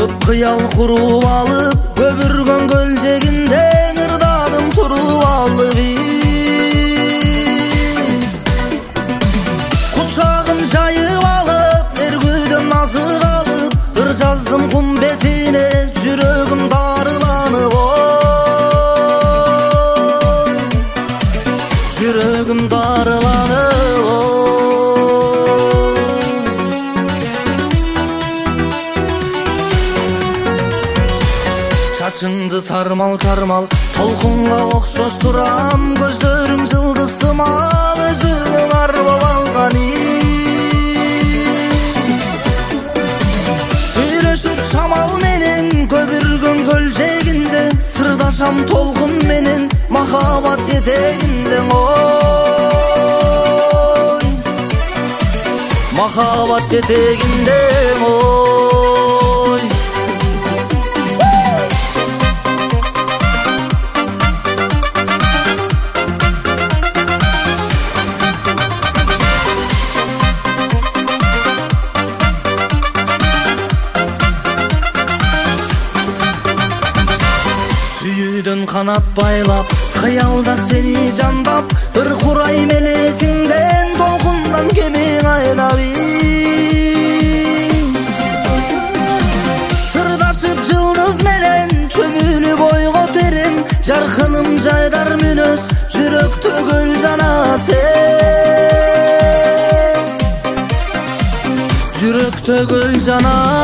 Көп кыял куруп алып, көбүргөн көлжегинде ырдадым туруп алып. Кучагым жайып алып, эргүүдөн азык алып, ыр жаздым кум бетине, жүрөгүм дарыланып. Жүрөгүм дарыланып. Чачыңды тармал-тармал, толкунга окшош турам, көздөрүм жылдыз сымал, өзүңүң арбап алган. Сүйлөшүп шамал менен, көбүргөн көлжегинде, сырдашам толкун менен, махабат жетегинде. Ой, махабат жетегинде. Ой, сүйүүдөн канат байлап, кыялда сени жандап, ыр курай мелесиңден, толкундан кемең айлап. Сырдашып жылдыз менен, чөмүлүп ойго терим, жаркыным жайдар мүнөз, жүрөктө көл жана сен. Жүрөктө көл жана